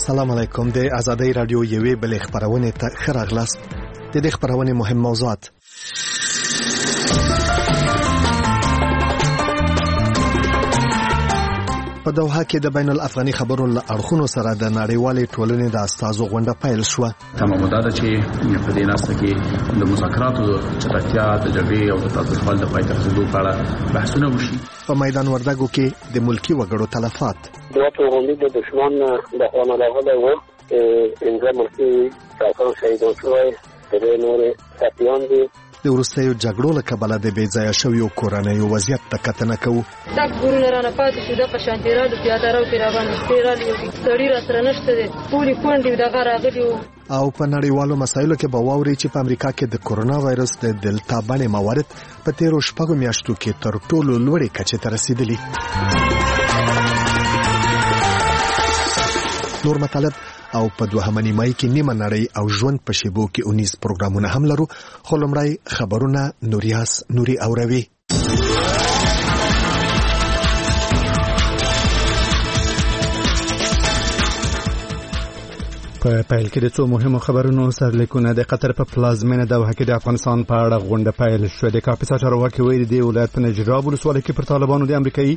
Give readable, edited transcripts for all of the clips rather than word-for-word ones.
السلام علیکم. د آزادۍ رادیو یوې بلې خبرونه ته ښه راغلاست. د دې خبرونې مهم موضوعات: په دوحه کې د بین الافغاني خبرو له اړخونو سره د نړیوالې ټولنې د استازو غونډه پیل شوه. تمام مدت چې په دې ناسته کې د مذاکراتو چټکتیا د جګړې او د تاوتریخوالي د پای ته رسیدو په اړه بحثونه وشي. په میدان وردګو کې د ملکی وګړو تلفات. دو پیغمبری د دشمن د خوانا راغلی و. اینجا ملکی ساکان شهیدان شوی، د نور ساتیان دي. د وروستیو جګړو له کبله د بې ځایه شویو کورنیو وضعیت ته کتنه کوو. دا ګورونه رانه پاتې شو، دغه شانتې راډیو پیاده رو کې راباندې شپې رالیو، سړي راسره نشته دی، ټولې کونډې دغه راغلي وو. او په نړیوالو مسایلو کې به واورئ چې په امریکا کې د کورونا وایرس د دلتا بڼې موارد په تیرو 6 میاشتو کې تر ټولو لوړې کچې ته رسیدلي. نور مطالب او په دوهمه نیمایي کې نیمه نړۍ او ژوند په شیبو کې 19 پروګرامونه هم لرو. خو لومړی خبرونه نوریاس نوري اوروي. په پیل کې د څو مهمو خبرونو سرلیکونه. د قطر په پلازمینه دوحه کې د افغانستان په اړه غونډه پیل شوه. د کاپیسا چارواکي ویلي دی ولایت په نجراب ولسوالۍ کې پر طالبانو د امریکایي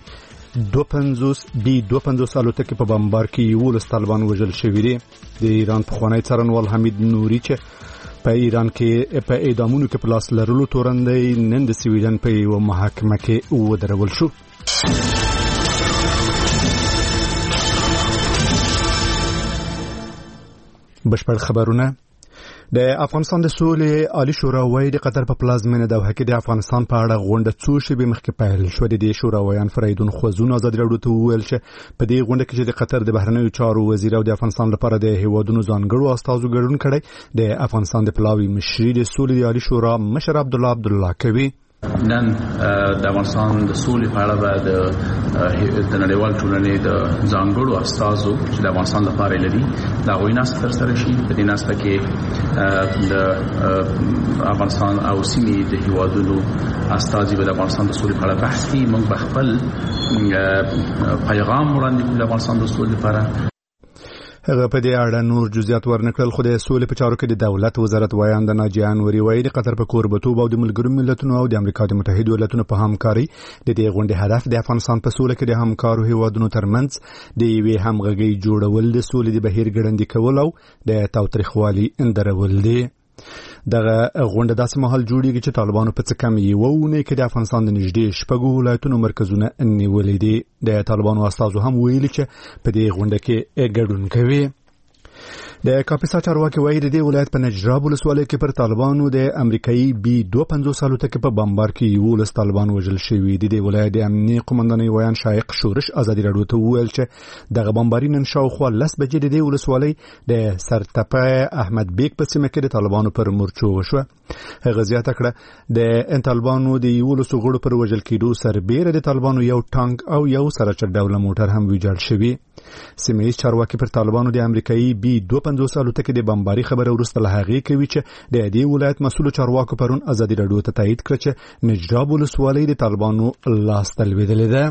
250 الوتکې په بمبار کې 11 طالبان وژل شوي دي. د ایران پخوانی څارنوال حمید نوري چې په ایران کې په اعدامونو کې په لاس لرلو تورندۍ نن د سویډن په یوه محکمه کې ودرول شو. بشپړ خبرونه. د افغانستان د سولې عالی شورا وایي د قطر په پلازمینه دوحه کې د افغانستان په اړه غونډه څو شېبې مخکې پیل شوه. د دې شوراویان فریدون خوځون ازادي راډیو ته وویل چې په دې غونډه کې چې د قطر د بهرنیو چارو وزیر او د افغانستان لپاره د هیوادونو ځانګړو استازو ګډون کړی. د افغانستان د پلاوي مشري د سولې عالی شورا مشر عبدالله کوي. نن د افغانستان د سولې په اړه د نړیوال ټولنې د ځانګړو استازو چې د افغانستان لپاره لري دا غوښتنه ترسره شي. په دې ناسته کې د افغانستان او سیمې د هیوادونو استازي به د افغانستان د سولې په اړه بحث کوي. موږ به خپل پیغام وړاندې کړو د افغانستان د سولې لپاره. هغه په دې اړه نور جزئیات ورنکړل. خو د سولې په چارو کې د دولت وزارت وایاند ناجیه انوري وایي د قطر په کوربتوب او د ملګرو ملتونو او د امریکا د متحده ایالاتو په همکاري د دې غونډې هدف د افغانستان په سولې کې د همکارو هیوادونو ترمنځ د یوې همغږۍ جوړول، د سولې د بهیر ګړندي کول او د تاوتریخوالي اندرول دي. دغه غونډه داسې مهال جوړیږي چې طالبانو په څه کم یوه اونۍ کې د افغانستان د نږدې 6 ولایتونو مرکزونه نیولي دي. د طالبانو استازو هم ویلي چې په دې غونډه کې ګډون کوي. د کاپیسا چارواکي وایي د دې ولایت په نجراب ولسوالۍ کې پر طالبانو د امریکایي B-250 الوتکې په بمبار کې 11 طالبان وژل شوي دي. د ولایت د امنیتي قومندانۍ ویان شایق شورش ازادي راډیو ته وویل چې دغه بمباري نن شاوخوا 10 بجې د دې ولسوالۍ د سرتپه احمد بیگ په سیمه کې د طالبانو پر مورچو وشوه. هغه زیاته کړه د طالبانو د 11 غړو پر وژل کېدو سربېره د طالبانو یو ټانک او یو سره چډوله موټر هم ویجاړ شوي. سیمه ییز چارواکي پر طالبانو د امریکایي B-250 الوتکې د بمباري خبره وروسته له هغې کوي چې د دې ولایت مسؤل چارواکو پرون ازادي راډیو ته تایید کړ چې نجراب ولسوالۍ د طالبانو لاس ته لوېدلې ده.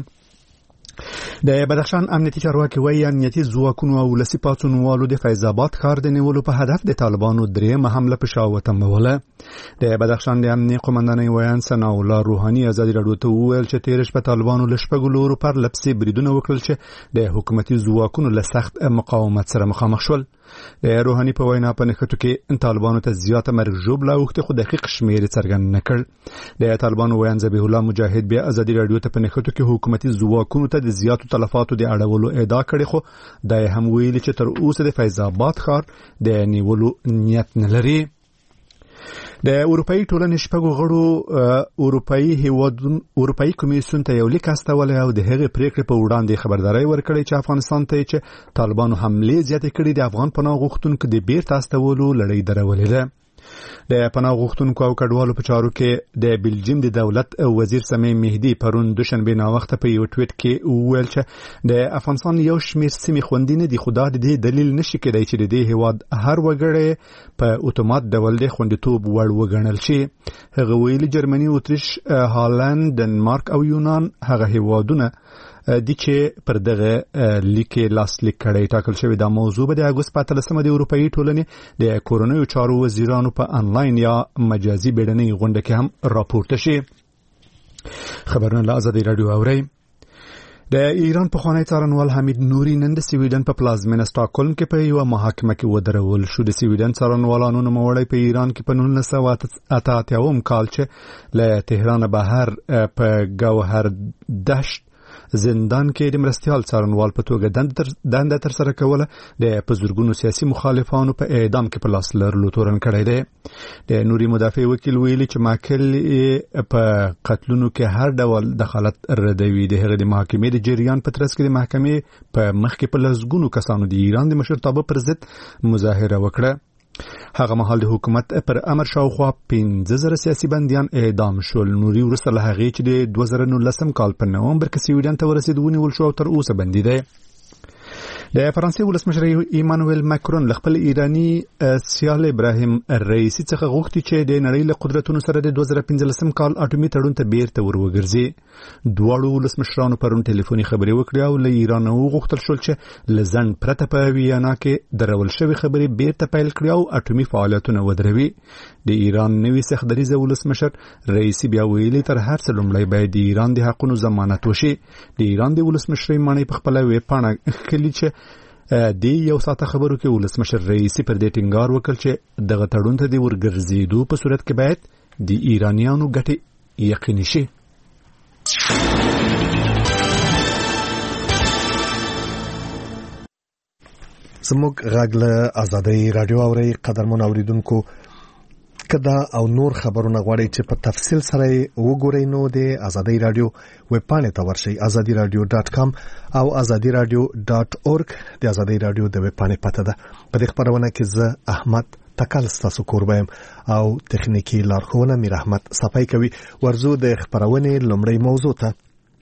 د بدخشان امنیتي چارواکي وایي امنیتي ځواکونو او ولسي پاڅونوالو د فیض آباد ښار د نیولو په هدف د طالبانو درېیمه حمله په شا وتموله. د بدخشان د امنیتي قومندانۍ ویان ثناء الله روحاني ازادي راډیو ته وویل چې تېره شپه طالبانو له 6 لورو پر لپسې بریدونه وکړل چې د حکومتي ځواکونو له سخت مقاومت سره مخامخ شول. د روحاني په وینا په نښتو کې طالبانو ته زیاته مرګ ژوبله اوښتې خو دقیق شمېر څرګند نه کړ. د طالبانو ویان ذبیح الله مجاهد بیا ازادي راډیو ته په نښتو کې حکومتي ځواکونو ته د زیاتو تلفاتو د اړولو ادعا کړې، خو دا هم ویلي چې تر اوسه د فیض آباد ښار د نیولو نیت نه لري. د اروپאי ټولنې 6 غړو اروپאי کمیسیون ته یو لیک استولی او د هغې پریکړې په وړاندې خبرداري ورکړې چې افغانستان ته چې طالبانو حملې زیاتې کړي د افغان پناه غوښتونکو د بیرته استولو لړۍ درولې ده. د پناه غوښتونکو او کډوالو په چارو کې د بلجیم د دولت وزیر سمیع مهدي پرون دوشنبه ناوخته په یو ټویټ کې وویل چې د افغانستان یو شمېر سیمې خوندي نه دي، خو دا د دې دلیل نشي کېدای چې د دې هیواد هر وګړی په اتومات ډول د خوندیتوب وړ وګڼل شي. هغه ویلي جرمني، اتریش، هالند، ډنمارک او یونان هغه هیوادونه د چې پر دغه لیک لاسلیک کړي ټاکل شوی دا موضوع به د اگست 15 د اروپאי ټولنې د کورونیو چارو وزیرانو په انلاین یا مجازي بیړنۍ غونډه کې هم راپورته شي. خبرونه له ازادي رادیو اوري. د ایران پخوانی څارنوال حمید نوري نن د سویډن په پلازمینه سټاکهولم کې په یو محاکمه کې ودرول شو. د سویډن څارنوالانو نوموړی په ایران کې په 1988 کال چې له تهران بهر په ګوهر دشت زندان کې د مرستیال څارنوال په توګه دنده ترسره کوله. د په زورګونو سیاسي مخالفانو په اعدام کې په لاس لرلو تورن کړی دی. د نوري مدافع وکیل ویلي چې ماکل په قتلونو کې هر ډول دخالت ردوي. د هغې د محاکمې د جریان په ترڅ کې د محکمې په مخ کې په لسګونو کسانو د ایران د مشرتابه پر ضد مظاهره وکړه. هغه مهال د حکومت پر امر شاوخوا 15,000 سیاسي بندیان اعدام شول. نوري وروسته له هغې چې د 2019 کال په نومبر کې سویډن ته ورسېد ونیول شو او تر اوسه بندي دی. د فرانسې ولسمشر ایمانوئل ماکرون له خپل ایرانی سیال ابراهیم رئیسی څخه غوښتي چې د نړۍ له قدرتونو سره د 2015 کال اټومي تړون ته بیرته وروګرځي. دواړو ولسمشرانو پرون ټلیفوني خبرې وکړې او له ایران وغوښتل شول چې له ځنډ پرته په ویانا کې درول شوې خبرې بیرته پیل کړي او اټومي فعالیتونه ودروي. د ایران نوي سختدریځه ولسمشر رئیسی بیا ویلي تر هر څه لومړی باید د ایران د حقونو ضمانت وشي. د ایران د ولسمشرۍ ماڼۍ په خپله ویبپاڼه ښکلي چې د یو ساعته خبرو کې ولسمشر رئیسی پر دې ټینګار وکړ چې دغه تړون ته د ورګرځېدو په صورت کې باید د ایرانیانو ګټې یقیني شي. زموږ غږ له ازادي رادیو اوري. قدرمن اوریدونکو کدا او نور خبرونه غواړئ چې په تفصیل سره وګورئ نو د ازادي رادیو ویب پاڼې ته ورشئ azadiradio.com او azadiradio.org. د ازادي رادیو د ویب پاڼې پته ده. په دې خبرونه کې زه احمد تکل ستاسو کوربایم او تخنیکی لارښوونه میر احمد صفای کوي. ورزو د خبرونې لومړی موضوع ته.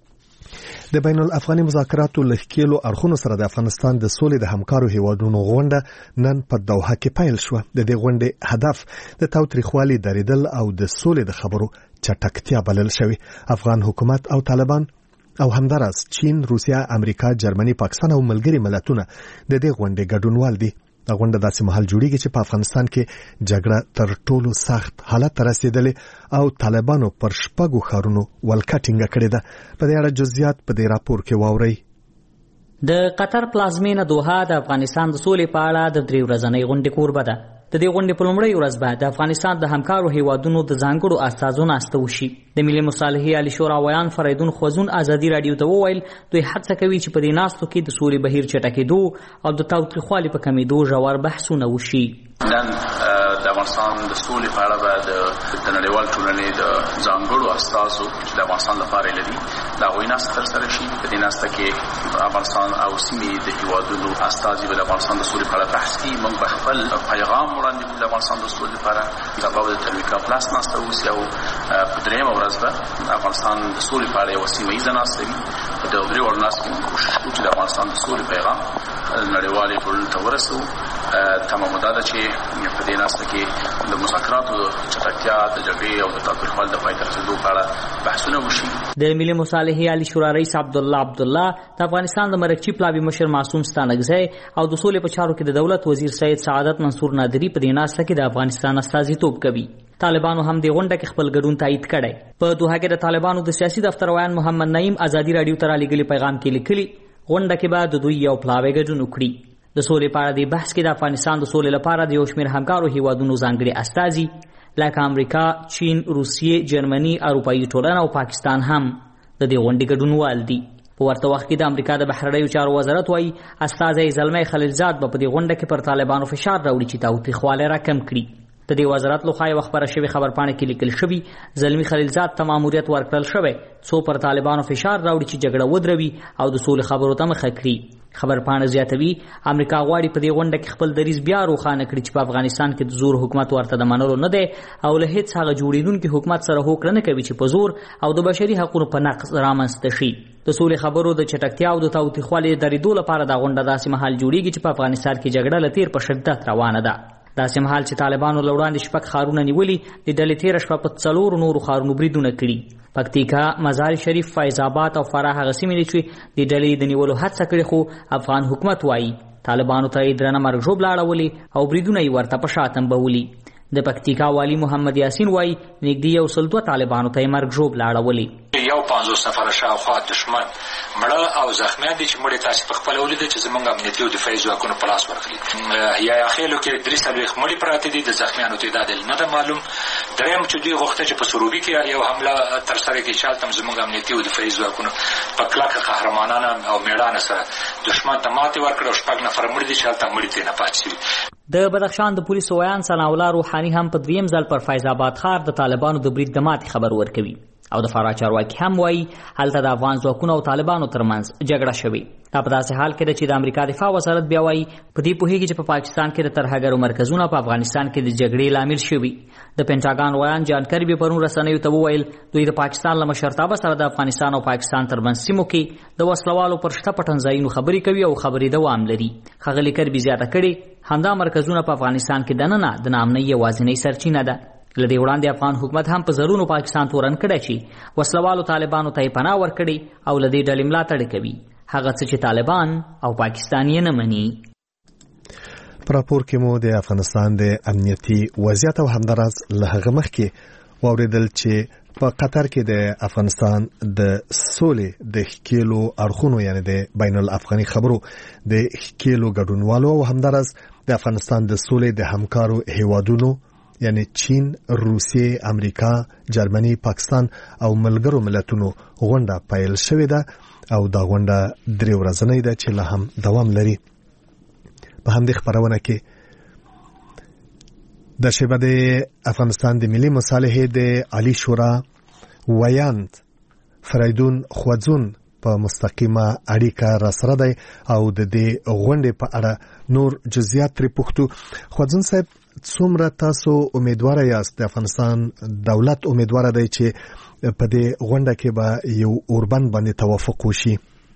د بین الافغاني مذاکراتو لښکېلو اړخونو سره د افغانستان د سولې د همکارو هیوادونو غونډه نن په دوحه کې پیل شوه. د دې غونډې هدف د تاوتریخوالي درېدل او د سولې د خبرو چټکتیا بلل شوی. افغان حکومت او طالبان او همدارس چین، روسیا، امریکا، جرمني، پاکستان او ملګري ملتونه د دې غونډې ګډونوال دي. دا غونډه داسې مهال جوړیږي چې په افغانستان کې جګړه تر ټولو سخت حالت ته رسیدلې او طالبانو پر 6 ښارونو ولکه ټینګه کړې ده. په دې اړه جزئیات په دې راپور کې واورئ. د قطر پلازمینه دوحه د افغانستان د سولې په اړه د 3 ورځنۍ غونډې کوربه ده. د دې غونډې په لومړۍ ورځ به د افغانستان د همکارو هیوادونو د ځانګړو استازو ناسته وشي. د ملي مصالحې عالی شورا ویان فریدون خوزون ازادي رادیو ته وویل دوی هڅه کوي چې په دې ناستو کې د سولې بهیر چټکېدو او د تاوتریخوالي په کمیدو ژور بحثونه وشي. نن د افغانستان د سولې په اړه به د نړیوال ټولنې د ځانګړو استازو چې د افغانستان لپاره لري دا غوښتنه ناسته ترسره شي. په دې ناسته کې افغانستان او سیمې د هیوادونو استازي به د افغانستان د سولې په اړه بحث کوي. موږ به خپل پیغام وړاندې کړو د افغانستان د سولې لپاره. سبا به د تلویکا پلاس ناسته وشي او په درېیمه ورځ به د افغانستان د سولې په اړه یوه سیمهییزه ناسته وي. په دغو 3 وړو ناستو کې موږ کوشش کوو چې د افغانستان د سولې پیغام نړیوالې ټولنې ته ورسوو. تمام ده چې په دې ناسته کې د مذاکراتو چټکتیا، د جګړې او د تاوتریخوالي د پای ته رسېدو په اړه بحثونه وشي. د ملي مصالحې عالی شورا رئیس عبدالله د افغانستان د مرکچی پلاوي مشر معصوم ستانکزی او د سولې په چارو کې د دولت وزیر سید سعادت منصور نادری په دې ناسته کې د افغانستان استازیتوب کوي. طالبانو هم د غونډه کې خپل ګډون تایید کړی. په دوحه کې د طالبانو د سیاسي دفتر ویان محمد نعیم ازادي رادیو ته رالیږلي پیغام کې لیکلي غونډه کې به د دوی یو پلاوی ګډون وکړي. د سولې په اړه د بحث کې د افغانستان د سولې لپاره د یو شمېر همکارو هیوادونو ځانګړي استازي لکه امریکا، چین، روسیې، جرمني، اروپایي ټولنه او پاکستان هم د دې غونډې ګډونوال دي. په ورته وخت کې د امریکا د بهرنیو چارو وزارت وايي استازی زلمی خلیلزاد به په دې غونډه کې پر طالبانو فشار راوړي چې تاوتریخوالی راکم کړي. د دې وزارت لخوا یوه خبره شوې خبرپاڼه کې لیکل شوي زلمی خلیلزاد ته ماموریت ورکړل شوی څو پر طالبانو فشار راوړي چې جګړه ودروي او د سولې خبرو ته مخه کړي. خبرپاڼه زیاتوي امریکا غواړي په دې غونډه کې خپل دریځ بیا روښانه کړي چې په افغانستان کې د زور حکومت ورته د منلو نه دی او له هیڅ هغه جوړېدونکي حکومت سره هوکړه نه کوي چې په زور او د بشري حقونو په نقض رامنځته شي. د سولې خبرو د چټکتیا او د تاوتریخوالي د درېدو لپاره دا غونډه داسې مهال جوړیږي چې په افغانستان کې جګړه له تیر په شدت روانه ده. داسې مهال چې طالبانو له وړاندې شپږ ښارونه نیولي، د ډلې تېره شپه په 4 نورو ښارونو بریدونه کړي. پکتیکا، مزار شریف، فیض آباد او فراه هغه سیمې دي چې د ډلې د نیولو هڅه کړې، خو افغان حکومت وایي طالبانو ته یې درنه مرګ ژوبله اړولې او بریدونه یې ورته په شا تنبولي. د پکتیکا والی محمد یاسین وایي نږدې 102 طالبانو ته یې مرګ ژوبله اړولې. 50 نفره شاوخوا دشمن مړه او زخمیان دي چې مړي تاسو په خپل ولید چې زمونږ امنیتي او دفاعي ځواکونو په لاس ورغلي. یا اخیلو کې 3 مړي پراته دي، د زخمیانو تعداد نه ده معلوم. دریم چې دوی غوښته چې په سروبي کې یو حمله ترسره کړي، چې هلته زمونږ امنیتي او دفاعي ځواکونو په کلکه قهرمانانه او میړانه سره دشمن ته ماتې ورکړه او 6 نفر مړي دي چې هلته مړي ترې نه پاتې شوي. د بدخشان د پولیسو ویان ثناء الله روحاني هم په دویم ځل پر فیض آباد ښار د طالبانو د برید د ماتې خبر ورکوي او د فراه چارواکي هم وایي هلته د افغان ځواکونو او طالبانو ترمنځ جګړه شوې. دا په داسې حال کې ده چې د امریکا دفاع وزارت بیا وایي په دې پوهېږي چې په پاکستان کې د ترهګرو مرکزونه په افغانستان کې د جګړې لامل شوي. د پینټاګان ویان جان کربي پرون رسنیو ته وویل دوی د پاکستان له مشرتابه سره د افغانستان او پاکستان ترمنځ سیمو کې د وسلوالو پر شته پټنځایونو خبرې کوي او خبرې دوام لري. ښاغلي کربي زیاته کړې همدا مرکزونه په افغانستان کې دننه د ناامنۍ یوازینۍ سرچینه ده. لدې وړاندې افغان حکومت هم په زرونو پاکستان تورن کړی چې وسلوالو طالبانو ته یې پناه ورکړي او لدې ډلې ملاتړ کوي، هغه څه چې طالبان او پاکستان یې نه مني. په راپور کې مو د افغانستان د امنیتي وضعیت او همداراز له هغه مخکې واورېدل چې په قطر کې د افغانستان د سولې د ښکېلو اړخونو یعنې د بین الافغاني خبرو د ښکېلو ګډونوالو او همداراز د افغانستان د سولې د همکارو هیوادونو یعنی چین، روسیې، امریکا، جرمني، پاکستان او ملګرو ملتونو غونډه پیل شوې ده او دا غونډه 3 ورځنۍ ده چې لا هم دوام لري. په همدې خبرونه کې د شیبه د افغانستان د ملي مصالحې د عالی شورا ویاند فریدون خوځون په مستقیمه اړیکه را سره دی او د دې غونډې په اړه نور جزئیات ترې پوښتو. خوځون صاحب څومره تاسو امیدواره یاست د افغانستان دولت امیدواره دی چې په دې غونډه کې به یو اوربند باندې توافق وشي؟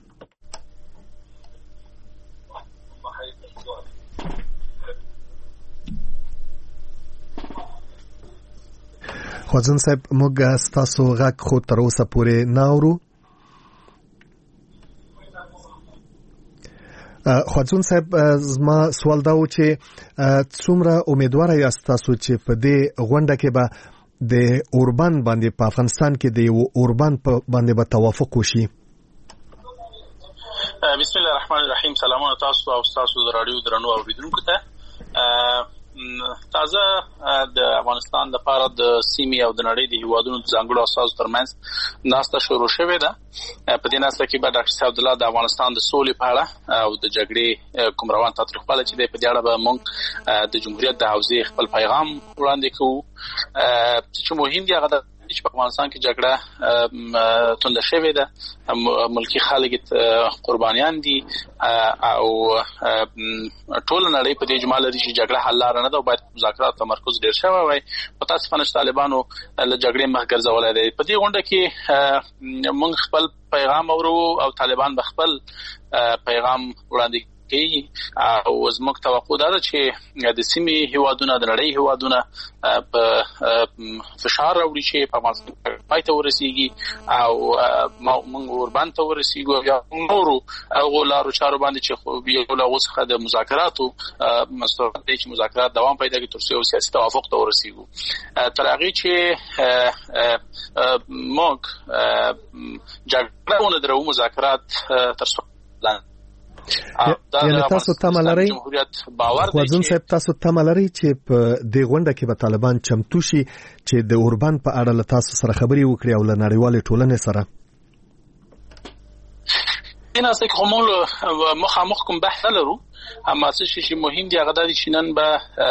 خوځون صاحب موږ ستاسو غږ خو تر اوسه پورې نه اورو. خوځون صاحب زما سوال دا و چې څومره امیدواره یاست تاسو چې په دې غونډه کې به د اوربند باندې په افغانستان کې د یو اوربند باندې به توافق وشي؟ بسم الله الرحمن الرحیم. سلامونه تاسو او تاسو د رادیو درنو اوریدونکو ته. تازه د افغانستان لپاره د سیمې او د نړۍ د هیوادونو ځانګړو اساسو ترمنځ ناسته شروع شوې ده. په دې ناسته کې به ډاکټر صاحب عبدالله د افغانستان د سولې په اړه او د جګړې کوم روان تاریخپاله چې په دې اړه به موږ د جمهوریت د حوزې خپل پیغام وړاندې کوو. چې مهم دی هغه چې په افغانستان کې جګړه تونده شوې ده، ملکی خلک قربانیان دي او ټول نړۍ په دې اجماع لري چې جګړه حل لاره نه ده او باید مذاکرات تمرکز ډیر شوی وای. متاسفانه طالبانو له جګړې مخ ګرځولای دی. په دې غونډه کې موږ خپل پیغام اورو او طالبان به خپل پیغام وړاندې او زموږ توقع ده چې د سیمې هیوادونه د نړۍ هیوادونه په فشار راوړي چې په افغانستان پای ته ورسیږي او موږ ورباندې ته ورسیږو یا نورو هغو لارو چارو باندې چې یو له څخه د مذاکراتو مستقل دي چې مذاکرات دوام پیدا کړي تر څو سیاسي توافق ته ورسیږو. تر هغه چې موږ جګړه درو مذاکرات تر څو یعنی تاسو تمه لرئ خوځون صاحب تاسو تمه لرئ چې په دې غونډه کې به طالبان چمتو شي چې د اوربند په اړه له تاسو سره خبرې وکړي او له نړیوالې ټولنې سره؟ دین اساس کوم مخامخ کوم بحث لرو، اما څه شي مهم دی هغه د شینن به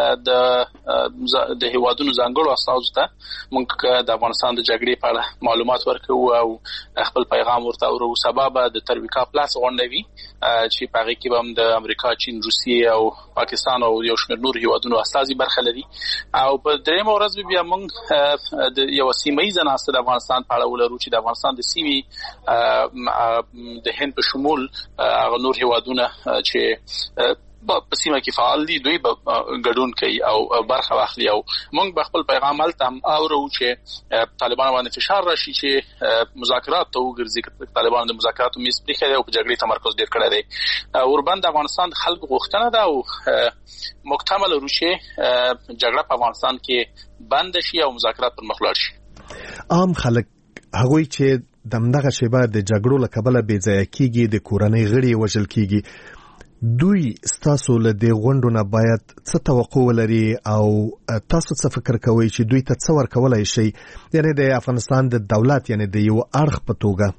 د هیوادونو ځانګړو اساسو ته موږ د افغانستان د جګړې په اړه معلومات ورکو او خپل پیغام ورته ورو. سبب د ترویکا پلاس غونډوي چې په هغه کې هم د امریکا، چین، روسیې او پاکستان او یو شمېر نور هیوادونو اساسي برخه لري. او په درېمه ورځ بیا موږ د یو سیمه‌ییز ناسته د افغانستان په اړه ولرو چې د افغانستان د سیمې د هند په شمول نور هیوادونه چې په سیمه کې فعال دي دوی ګډون کوي او برخه واخلي او موږ په خپل پیغام هلته هم اورو چې طالبان باندې فشار راشي چې مذاکرات ته وګرځي. طالبان د مذاکراتو میز پرېښی دی او په جګړې تمرکز ډېر کړی دی. وربند افغانستان د خلکو غوښتنه ده او محتمل وروچې جګړه په افغانستان کې بند شي او مذاکرات پر مخ لاړ شي. عام خلک هغوی چې دمدغه شیبه د جګړو له کبله بې ځایه کیږي، د کورنۍ غړي وژل کیږي، دوی ستاسو له دې غونډو نه باید څه توقع ولري او تاسو څه فکر کوئ چې دوی ته څه ورکولی شي، یعنی د افغانستان د دولت یعنی د یو اړخ په توګه؟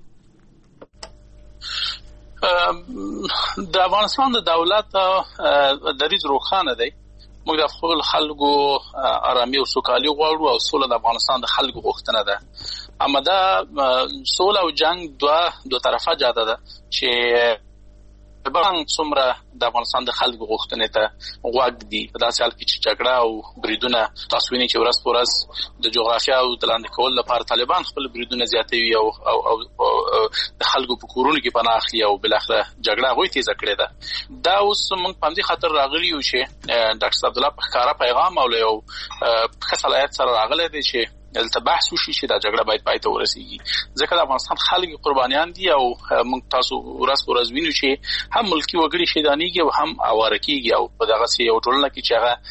د افغانستان د دولت دریځ روښانه دی. موږ د خپل خلکو آرامي او سوکالي غواړو او سوله د افغانستان د خلکو غوښتنه ده. اما دا سوله او جنگ دو طرفه جاده ده چې بان څومره د افغانستان د خلکو غوښتنې ته غوږ دي. په داسې حال کې چې جګړه او بریدونه تاسو وینئ چې ورځ په ورځ د جغرافیا او د لاندې کولو لپاره طالبان خپل بریدونه زیاتوي او د خلکو په کورونو کې پناه اخلي او بالاخره جګړه هغوی تیزه کړې ده. دا اوس موږ په همدې خاطر راغلي یو چې ډاکټر عبدالله په ښکاره پیغام او له یو ښه صلاحیت سره راغلی دی چې دلته بحث وشي چې دا جګړه باید پای ته ورسیږي. ځکه د افغانستان خلک قربانیان دي او موږ تاسو ورځ په ورځ وینو چې هم ملکي وګړي شهیدانېږي او هم اواره کېږي او په دغسې یو ټولنه کې چې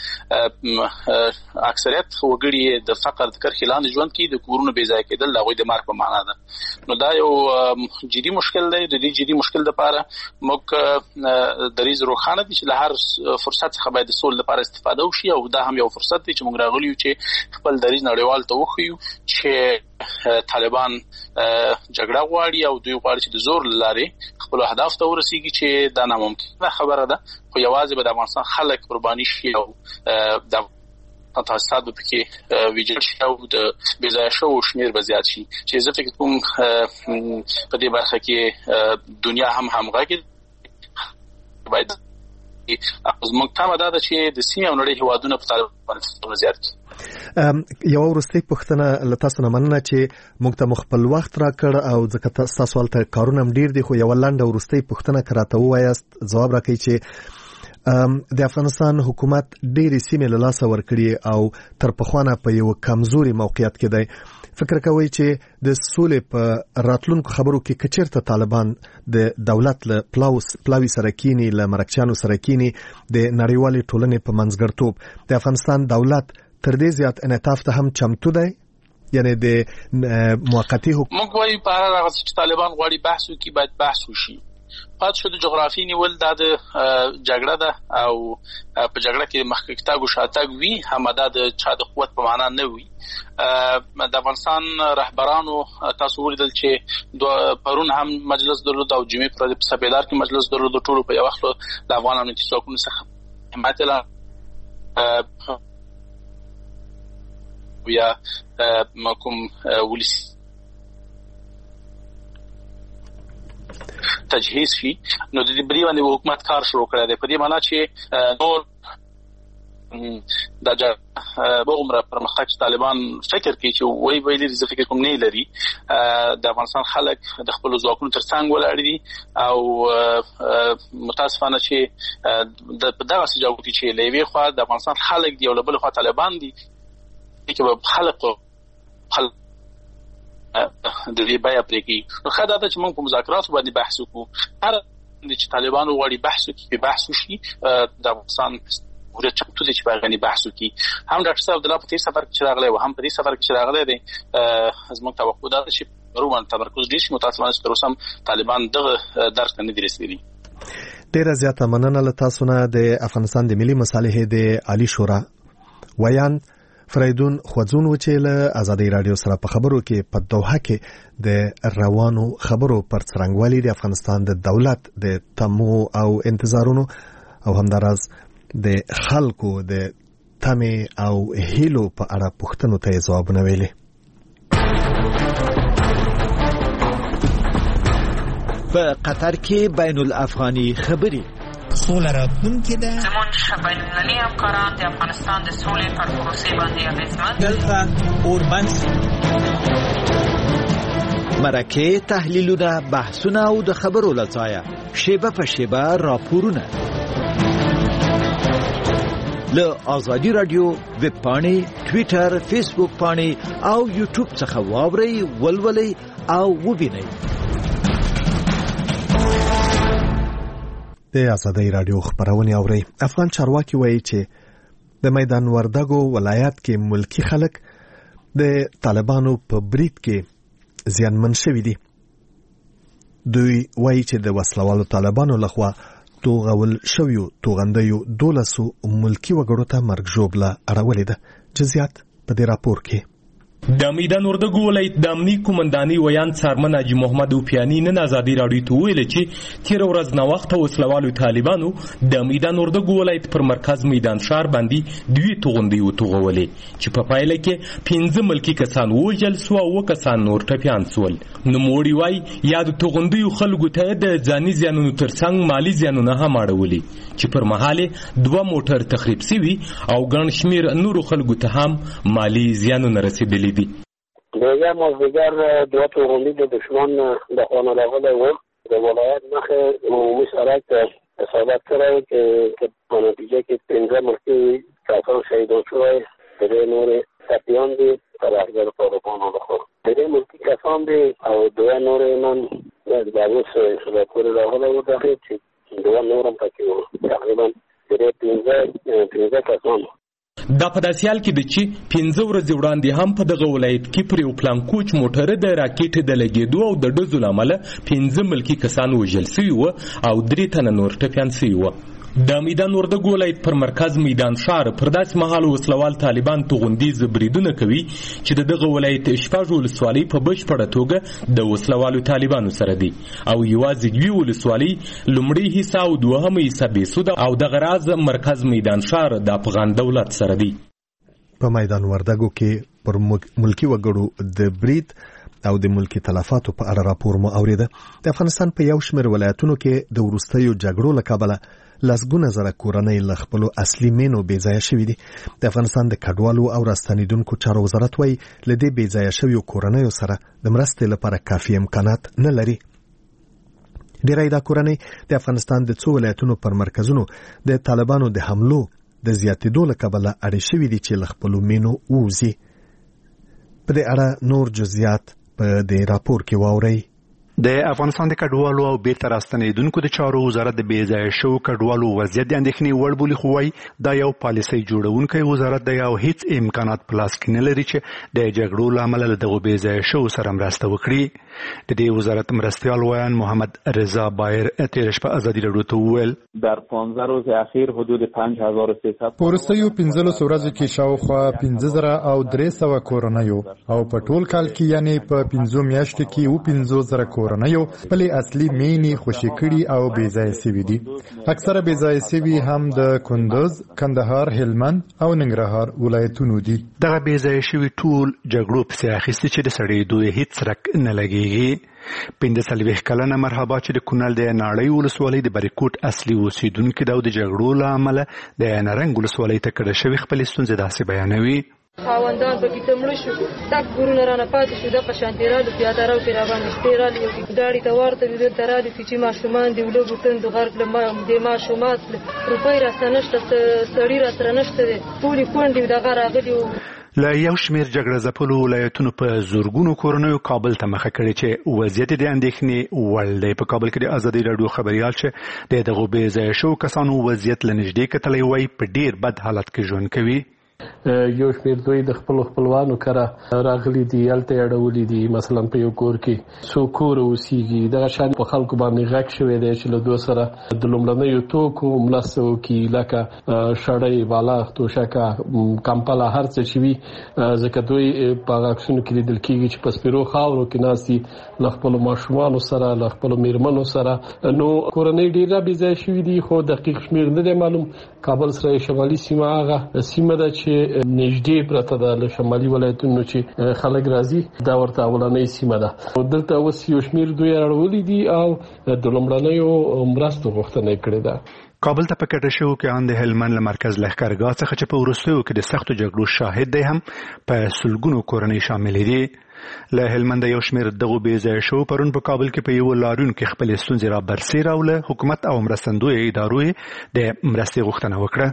هغه اکثریت وګړي د فقر د کرښې لاندې ژوند کوي، د کورونو بې ځایه کېدل د هغوی د مرګ په معنا ده. نو دا یو جدي مشکل دی. د دې جدي مشکل لپاره موږ دریځ روښانه دي چې له هر فرصت څخه باید د سولې لپاره استفاده وشي او دا هم یو فرصت دی چې موږ راغلي یو چې خپل دریځ نړیوال ته چې طالبان جګړه غواړي او دوی غواړي چې د زور لارې خپل اهداف ته ورسیږي چې دا ناممکنه خبره ده. خو یوازې به د افغانستان خلک قرباني شي او د تاسیسات به پکې ویجاړ شي او د بې ځایه شوو شمېر به زیات شي چې زه فکر کوم په دې برخه کې دنیا هم همغږې باید زموږ تمه دا ده چې د سیمې او نړۍ هېوادونه په طالبان باندې زیات کړي. یو وروستۍ پوښتنه له تاسو نه مننه چې موږ ته خپل وخت راکړ او ځکه ستاسو هلته کارونه هم ډېر دي، خو یوه لنډه وروستۍ پوښتنه که راته ووایاست ځواب راکړئ چې د افغانستان حکومت ډېرې سیمې له لاسه ورکړي او تر پخوانه په یو کمزوري موقعیت کې دی. فکر کوئ چې د سولې په راتلونکو خبرو کې که چېرته طالبان د دولت له پلاوي سره کینی، له مرکچیانو سره کینی، د نړیوالې ټولنې په منځګړتوب د افغانستان دولت تر دې زیات انعطاف ته هم چمتو دی؟ یعنی د موقتي حکومت موږ وایو په هر هغه چې طالبان غواړي بحث وکړي باید بحث وشي. پاتې شو د جغرافیې نیول دا د جګړه ده او په جګړه کې مخکې تګ او شاتګ وي، هم دا د چا د قوت په معنا نه وي. د افغانستان رهبرانو تاسو ولیدل چې پرون هم مجلس درلود او جمعې پر ورځ په سپېدار کې مجلس درلود. ټولو په یو وخت د افغان امنیتي ځواکونو څخه حمایت اعلان یا کوم ولسي تجهیز شي. نو د دې بری باندې حکومت کار شروع کړی دی په دې معنا چې نور دا بغمره پرمختګ چې طالبان فکر کوي چې ویلي زه فکر کوم نه لري. د افغانستان خلک د خپل ځواکونو ترڅنګ ولاړ دي او متاسفانه چې په دغسې جواب کې چې له یوې خوا د افغانستان خلک دي او له بلې خوا طالبان دي چې به خلک د دې بیا پرېږي. نو ښه دا ده چې موږ په مذاکراتو باندې بحث وکړو. هر چې طالبان غواړي بحث وکړي بحث وشي. د افغانستان جمهوریت چمتو دی چې په هغه باندې بحث وکړي. هم ډاکټر صاحب عبدالله په تېر سفر کې چې راغلی و هم په دې سفر کې چې راغلی دی زموږ توقع دا ده چې پرو باندې تمرکز ډېر شي. متاسفانه چې تر اوسه هم طالبان دغه درک ته نه دي رسېدلي. ډېره زیاته مننه له تاسو نه. د افغانستان د ملي مصالحې د عالي شورا ویان فریدون خوځون و چې له آزادۍ رادیو سره په خبرو کې په دوحه کې د روانو خبرو پر څرنګوالي د افغانستان د دولت د تمو او انتظارونو او همداراز د خلکو د تمې او هیلو په اړه پوښتنو ته یې ځوابونه ویلي. په قطر کې بین الافغاني خبري سوله راتلونکې ده. زموږ بینالمللي همکاران د افغانستان د سولې پر پروسې باندې اغېزمن دلته اوربند مرکې، تحلیلونه، بحثونه او د خبرو له ځایه شیبه په شیبه راپورونه. له ازادي رادیو ویب پاڼې، ټوئیټر، فیسبوک پاڼې او یوټیوب څخه واورئ، ولولئ او ووینئ. د ازادي رادیو خبرونه اورئ. افغان چارواکي وایي چې د میدان وردګو ولایت کې ملکی خلک د طالبانو په برید کې زیانمن شوي دي. دوی وایي چې د وسلوالو طالبانو لخوا توغول شویو توغندیو 12 ملکی وګړو ته مرګ ژوبله اړولې ده. جزئیات په دې راپور کې. د میدان وردګو ولایت د امنیه قومندانۍ ویان څارمن حاجي محمد اوپیانی نن ازادي راډیو ته ویل چې تیر ورځ نوښت وسلوالو طالبانو د میدان وردګو ولایت پر مرکز میدان شهر باندې دوی توغندي وتوغولې چې په پایله کې 15 ملکی کسان وژل سو او کسان نور ټپيان سول. نو موړي وای یاد توغندي خلکو ته د ځاني زیانونو ترڅنګ مالی زیانونه هم اړولې چې پر مهاله 2 موټر تخریب شوي او ګڼ شمیر نور خلکو ته هم مالی زیانونه رسیدلي. دیگه مازدیگر 2 توغندی د دشمن د خانه راغلی و. د ولایت مخه عمومی سرک اصابت کړی چې په نتیجه کې 15 ملکی کسان شهیدان شوي. درې نور ټپیان دي ترافګر طالبانو لخوا. درې ملکی کسان دي او 2 نور نن د اوس صورت پورې راغلی و دغه چې 2 نور هم پکې وو. تقریبا درې 15 کسان. دا په داسیال کې د چې 15 ورځې وړاندې هم په دغه ولایت کې پر یو پلان کوچ موټر د راکټ د لګېدو او د ډزو لامل 15 ملکی کسان وژل شوي و او 3 تنه نور ټپیان شوي و. د میدان وردګو ولایت پر مرکز میدان شهر پر داسې مهال وسلوال طالبان توغندیز بریدونه کوي چې دغه ولایت شپږ ولسوالۍ په بشپړه توګه د وسلوالو طالبانو سره دي او یوازې دوی ولسوالۍ لومړی حصہ او دوهمه حصہ بېسود او دغه راز مرکز میدان شهر د افغان دولت سره دي. په میدان وردګو کې پر ملکی وګړو د برید او د ملکی تلفاتو په اړه راپور مو اوریده. د افغانستان په یو شمېر ولایتونو کې د وروستیو جګړو له کبله لسګونه زره کورنۍ له خپلو اصلي مینو بېځایه شوي دي. د افغانستان د کډوالو او راستنیدونکو چارو وزارت وایي له دې بېځایه شویو کورنیو سره د مرستې لپاره کافي امکانات نه لري. ډېری دا کورنۍ د افغانستان د څو ولایتونو پر مرکزونو د طالبانو د حملو د زیاتېدو له کبله اړې شوي دي چې له خپلو مینو ووځي. په دې اړه نور جزئیات په دې راپور کې واورئ. د افغانستان د کډوالو او بیرته راستنیدونکو د چارو وزارت د بېځایه شوو کډوالو وضعیت د اندېښنې وړ بولي، خو وایي دا یو پالیسۍ جوړونکی وزارت دی او هیڅ امکانات په لاس کې نه لري چې د جګړو له امله له دغو بېځایه شوو سره مرسته وکړي. د دې وزارت مرستیال ویان محمد رضا بایر تېره شپه ازادي راډیو ته وویل در 15 روز اخیر حدود 5300 په وروستیو 15 ورځو کې شاوخوا 15300 کورنیو او په ټول کال کې یعنی په 15 میاشتو کې 15000 کورنیو خپل اصلي مینې خوشي کړي او بېځایه شوي دي. اکثره بېځایه شوي هم د کندوز، کندهار، هلمند او ننګرهار ولایتونو دي. دغه بېځایه شوي ټول جګړو پسې اخیستي چې د سړېدو هیڅ څرک نه لګېږي. 45 کلنه مرحبا چې د کونړ د ناړۍ ولسوالۍ د بریکوټ اصلي اوسیدونکي د جګړو له امله د نرنګ ولسوالۍ ته کډه شوي خپلې ستونزې داسې بیانوي. خاوندان پکې تمړه شو، تک ګورونه رانه پاتې شو. دغه شانتې رالو پیاده راو کې راباندې شپې رالې ګاډي ته ورته وي دلته رالې چې ماشومان دي ولږو تندو غرق له د ماشومات روپۍ راسره نشته، سړي راسره نشته دی، ټولې کونډې دغه راغلي وو. له یو شمېر جګړه ځپلو ولایتونو په زورګونو کورنیو کابل ته مخه کړې چې وضعیت د اندېښنې وړ دی. په کابل کې د ازادي راډیو خبریال چې د دغو بېځایه شوو کسانو وضعیت له نږدې کتلی وایي په ډېر بد حالت کې ژوند کوي. یو شمېر دوی د خپلوانو کره راغلي دي، هلته یې اړولي دي. مثلا په یو کور کې څو کوره اوسېږي، دغه شان په خلکو باندې غږ شوی دی چې له دوی سره د لومړنیو توکو مرسته وکړي، لکه شړۍ، بالښت، توشکه، کمپله، هر څه چې وي، ځکه دوی په هغه عکسونو کې لیدل کېږي چې په سپېرو خاورو کې ناست دي له خپلو ماشومانو سره، له خپلو مېرمنو سره. نو کورنۍ ډېره بېځایه شوي دي، خو دقیق شمېر نه دی معلوم. کابل سره شمالي سیمه هغه سیمه ده چې نږدې پرته ده له شمالي ولایتونو چې خلک راځي، دا ورته اولنۍ سیمه ده. دلته اوس یو شمېر دوی اړولي دي او د لومړنیو مرستو غوښتنه یې کړې ده. کابل ته په کډه شوو کې ان د هلمند له مرکز لښکرګاه څخه چې په وروستیو کې د سختو جګړو شاهد دی هم په سلګونو کورنۍ شاملې دي. له هلمند یو شمېر دغو بېځایه شوو پرون په کابل کې په یو لاریون کې خپلې ستونزې را برسېره او له حکومت او مرستندویه ادارو د مرستې غوښتنه وکړه.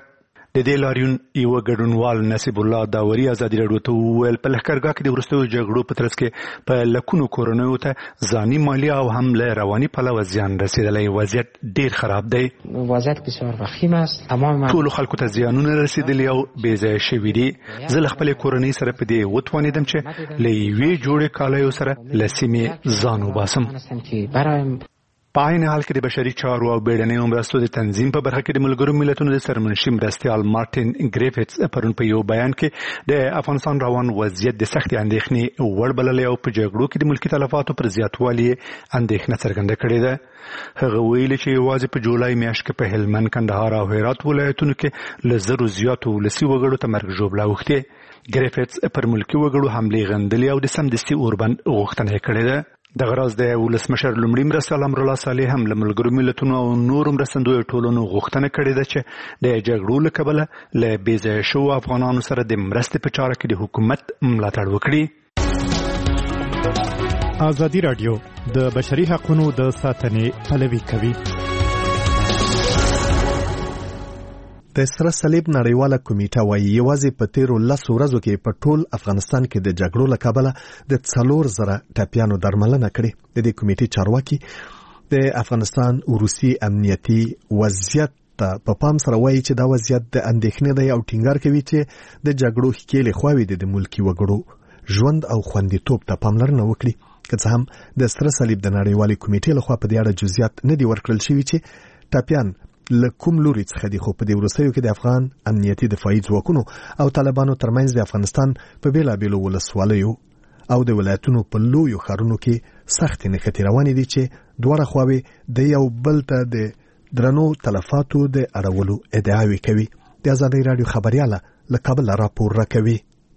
د دې لاریون یو ګډونوال نصیب الله داوري ازادي راډیو ته وویل په لښکرګاه کې د وروستیو جګړو په ترڅ کې په لکونو کورنیو ته ځاني مالي او هم له رواني پلوه زیان رسیدلی. وضعیت ډیر خراب دی. وضعیت بسیار وخیم است. ټولو خلکو ته زیانونه رسیدلي او بې ځایه شوي دي. زه له خپلې کورنۍ سره په دې وتوانېدم چې له یوې جوړې کالیو سره له سیمې ځان وباسم. په عین حال کې د بشري چارو او بیړنیو مرستو د تنظیم په برخه کې د ملګرو ملتونو د سرمنشي مرستیال مارټین ګریفټس پرون په یو بیان کې د افغانستان روان وضعیت د سختې اندېښنې وړ بللی او په جګړو کې د ملکي تلفاتو پر زیاتوالي اندېښنه څرګنده کړې ده. هغه ویلي چې یوازې په جولای میاشت کې په هلمند، کندهار او هرات ولایتونو کې له زرو زیاتو ولسي وګړو ته مرګ ژوبله اوښتې. ګریفټس پر ملکي وګړو حملې غندلې او د سمدستي اوربند غوښتنه یې کړې ده. دغه راز د ولسمشر لومړي مرستیال امرالله صالح هم له ملګرو ملتونو او نورو مرستندویو ټولنو غوښتنه کړې ده چې د جګړو له کبله له بې ځایه شوو افغانانو سره د مرستې په چاره کې د حکومت ملاتړ وکړي. ازادي راډیو د بشري حقوقو د ساتنې پلوي کوي. د سره صلیب نړیواله کمیټه وايي یوازې په تیرو 10 ورځو کې په ټول افغانستان کې د جګړو له کبله د 4000 ټپیانو درملنه کړې. د دې کمیټې چارواکي د افغانستان روسي امنیتي وضعیت ته په پام سره وايي چې دا وضعیت د اندېښنې دی او ټینګار کوي چې د جګړو ښکېلې خواوې د ملکي وګړو ژوند او خوندیتوب ته پاملرنه وکړي. که څه هم د سره صلیب د نړیوالې کمیټې لخوا په دې اړه جزئیات نه دي ورکړل شوي چې ټپیان له کوم لوري څخه دي، خو په دې وروستیو کې د افغان امنیتي دفاعي ځواکونو او طالبانو ترمنځ د افغانستان په بیلابیلو ولسوالیو او د ولایتونو په لویو ښارونو کې سختې نښتې روانې دي چې دواړه خواوې د یو بل ته د درنو تلفاتو د اړولو ادعاوې کوي. د ازادۍ راډیو خبریاله له کابل راپور راکوي.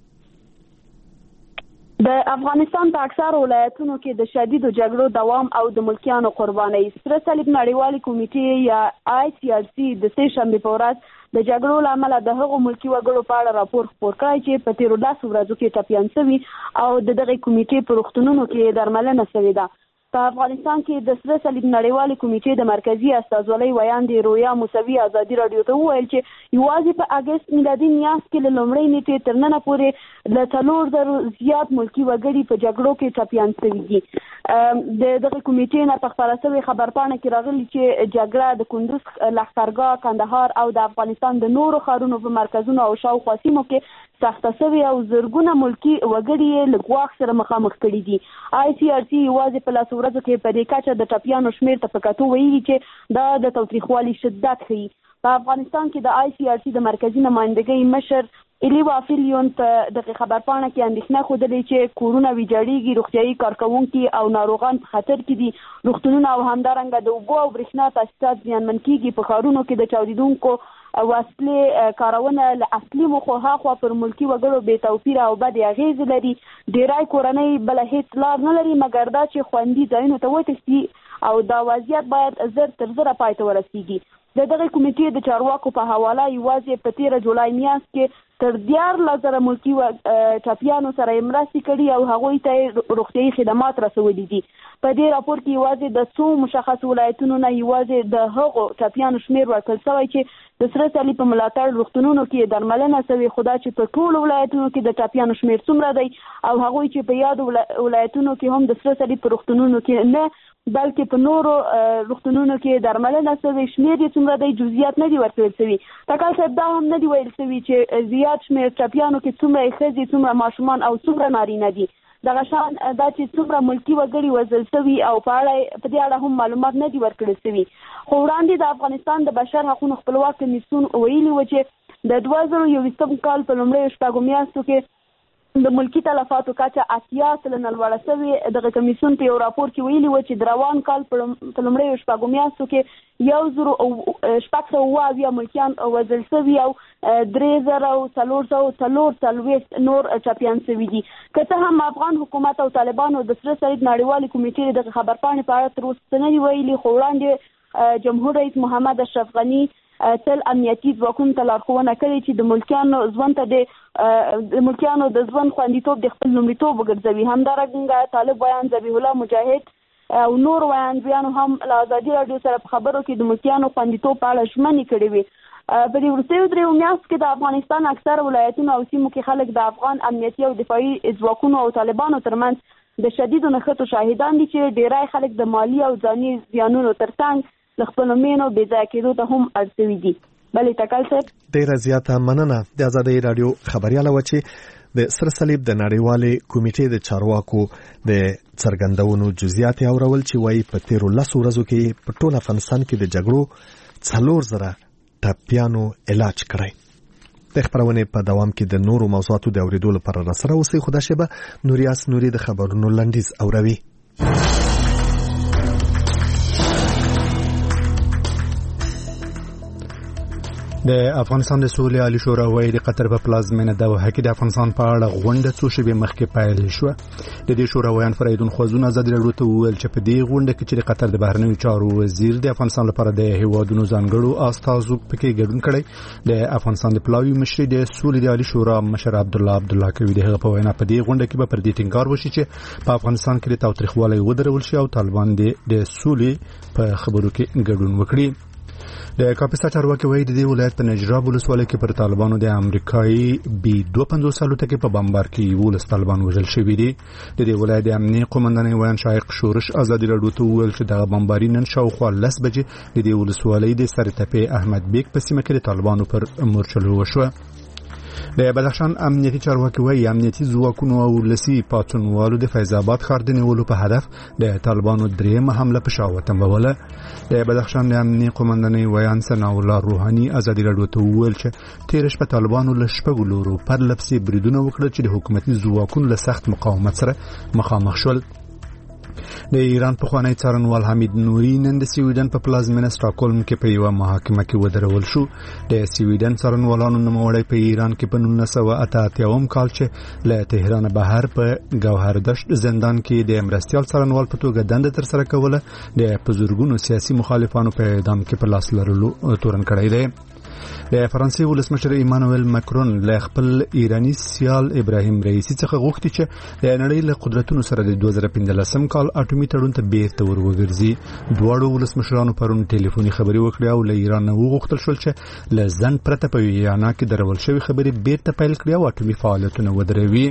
د افغانستان په اکثر ولایتونو کې د شدیدو جګړو دوام او د ملکیانو قربانۍ. سره صلیب نړیوالې کمیټې یا ICRC د سه شنبې په ورځ د جګړو له امله د هغو ملکي وګړو په اړه راپور خپور کړی چې په تیرو 10 ورځو کې ټپیان شوي او د دغه کمیټې په روغتونونو کې درملنه شوې ده. په افغانستان کې د سره صلیب نړیوالې کمیټې د مرکزی استازولۍ ویاندې رویا موسوي ازادي راډیو ته وویل چې یوازې په اګست میلادي میاشت کې له لومړۍ نیټې تر ننه پورې له 4000 زیات ملکي وګړي په جګړو کې ټپیان شوي دي. د دغه کمیټې نه په خپاره شوې خبرپاڼه کې راغلي چې جګړه د کندوز، لښکرګاه، کندهار او د افغانستان د نورو ښارونو په مرکزونو او شاوخوا سیمو کې سخته شوې او زرګونه ملکي وګړي له ګواښ سره مخامخ کړي دي. ICRC یوازې په 10 ورځو کې په دې کچه د ټپیانو شمېر ته په کتو ویلي چې دا د تاوتریخوالي شدت ښیي. په افغانستان کې د ICRC د مرکزي نمائندګۍ مشر ایلیوا فیلیون په دغه خبرپاڼه کې اندېښنه ښودلې چې کورونه ویجاړېږي، روغتیایي کارکوونکي او ناروغان په خطر کې دي، روغتونونه او همدارنګه د اوبو او برېښنا تاسیسات زیانمن کېږي. په ښارونو کې د چاودېدونکو وسلې کارونه له اصلي موخو هاخوا پر ملکي وګړو بې توپیره او بدې اغېزې لري. ډېری کورنۍ بله هېڅ لار نه لري مګر دا چې خوندي ځایونو ته وتښتي او دا وضعیت باید زر تر زره پای ته ورسیږي. د دغه کمیټې د چارواکو په حواله یوازې په 13 جولای میاشت کې تر 14,000 ملکي ټپیانو سره مرستې کړي او هغوی ته روغتیایي خدمات رسولي دي. په دې راپور کې یوازې د څو مشخص ولایتونو نه یوازې د هغو ټپیانو شمېر ورکړل شوی چې د سره صلیب په ملاتړ روغتونونو کې درملنه شوې، خو دا چې په ټولو ولایتونو کې د ټپیانو شمېر څومره دی او هغوی چې په یادو ولایتونو کې هم د سره صلیب په روغتونونو کې نه بلکې په نورو روغتونونو کې درملنه شوې شمېر یې څومره دی جزئیات نه دي ورکړل شوي. ټاکل صاحب دا هم نه دي ویل شوي چې زیات شمېر ټپیانو کې څومره ښځې، څومره ماشومان او څومره نارینه دي. دغه شان دا چې څومره ملکي وګړي وژل شوي او په دې اړه هم معلومات نه دي ورکړل شوي. خو وړاندې د افغانستان د بشر حقوقو خپلواک کمیسیون ویلي و چې د 2021 کال په لومړیو شپږو میاشتو کې د ملکی تلفاتو کچه 80% لوړه شوې. دغه کمیسیون په یو راپور کې ویلي و چې د روان کال په لومړیو شپږو میاشتو کې 1600 ملکیان وژل شوي او 3440 نور ټپیان شوي دي. که څه هم افغان حکومت او طالبانو د سره صلیب نړیوالې کمیټې دغه خبرپاڼې په اړه تر اوسه نه دي ویلي، خو وړاندې جمهور رئیس محمد اشرف غني تل امنیتي ځواکونو ته لارښوونه کړې چې د ملکیانو د ژوند خوندیتوب د خپل لومړیتوب وګرځوي. همدارنګه طالب ویان ذبیح الله مجاهد او نور ویاندویانو هم له ازادي راډیو سره په خبرو کې د ملکیانو خوندیتوب په اړه ژمنې کړې وې. په دې وروستیو 3 میاشتو کې د افغانستان اکثر ولایتونو او سیمو کې خلک د افغان امنیتي او دفاعي ځواکونو او طالبانو ترمنځ د شدیدو نښتو شاهدان دي چې ډیری خلک د مالی او ځاني زیانونو ترڅنګ له خپلو مینو بې ځایه کېدو ته هم اړ شوي دي. بلې ټکل صاحب ډېره زیاته مننه. د ازادۍ راډیو خبریاله وه چې د سره صلیب د نړیوالې کمیټې د چارواکو د څرګندونو جزئیات یې اورول چې وایي په تېرو 10 ورځو کې په ټول افغانستان کې د جګړو 4,000 ټپیانو علاج کړی. د خبرونې په دوام کې د نورو موضوعاتو د اوریدو لپاره را سره اوسئ. خو دا شیبه نوریاس نوري د خبرونو لنډیز اوروي. د افغانستان د سولې عالی شورا وایي د قطر په پلازمینه دوحه کې د افغانستان په اړه غونډه څو شېبې مخکې پیل شوه. د دې شورا ویان فریدون خوازون ازادي راډیو ته وویل چې په دې غونډه کې چې د قطر د بهرنیو چارو وزیر د افغانستان لپاره د هیوادونو ځانګړو استازو پکې ګډون کړی. د افغانستان د پلاوي مشر د سولې د عالی شورا مشر عبدالله کوي د هغه په وینا په دې غونډه کې به پر دې ټینګار وشي چې په افغانستان کې د تاوتریخوالي ودرول شي او طالبان د سولې په خبرو کې ګډون وکړي. د کاپیسا چارواکي وایي د دې ولایت په نجراب ولسوالۍ کې پر طالبانو د امریکایي بي 250 الوتکې په بمبار کې 12 طالبان وژل شوي دي. د دې ولایت د امنیه قومندانۍ ویان شایق شورش ازادي راډیو ته وویل چې دغه بمباري نن شاوخوا 10 بجې د دې ولسوالۍ د سرتپې احمد بیگ په سیمه کې د طالبانو پر مورچلو وشوه. د بدخشان امنیتي چارواکي وایي امنیتي ځواکونو او ولسي پاڅونوالو د فیض آباد ښار د نیولو په هدف د طالبانو درېیمه حمله په شا وتمبوله. د بدخشان د امنیتي قومندانۍ ویان ثناء الله روحاني ازادي راډیو ته وویل چې تېره شپه طالبانو له 6 لورو پرلپسې بریدونه وکړل چې د حکومتي ځواکونو له سخت مقاومت سره مخامخ شول. د ایران پخوانی څارنوال حمید نوري نن د سویډن په پلازمینه سټاکهولم کې په یوه محاکمه کې ودرول شو. د سویډن څارنوالانو نوموړی په ایران کې په 1988 کال چې له تهران بهر په ګوهردشت زندان کې د مرستیال څارنوال په توګه دنده ترسره کوله د په زورګونو سیاسي مخالفانو په اعدام کې په لاس لرلو تورن کړی دی. د فرانسې ولسمشر ایمانوئل ماکرون له خپل ایرانی سیال ابراهیم رئیسی څخه غوښتي چې د نړۍ له قدرتونو سره د 2015 کال اټومي تړون ته بیرته وروګرځي. دواړو ولسمشرانو پرون ټلیفوني خبرې وکړې او له ایران نه وغوښتل شول چې له ځنډ پرته په ویانا کې درول شوی خبرې بیرته پیل کړي او اټومي فعالیتونه ودروي.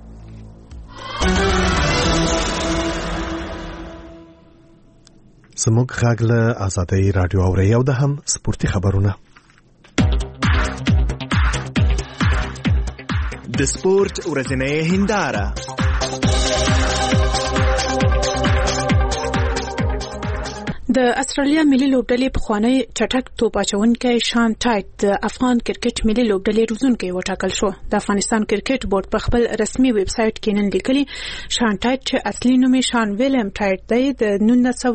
زموږ غږ له ازادۍ راډیو اوري او د هم سپورتي خبرونه. د سپورت ورځنۍ هنداره. د استرالیا ملي لوبډلې پخوانی چټک توپ اچونکی شان ټایټ د افغان کرکټ ملي لوبډلې روزونکی وټاکل شو. د افغانستان کرکټ بورډ په خپل رسمي ویب سټ کې نن لیکلي شان ټایټ چې اصلي نوم یې شان ویلم ټایټ دی د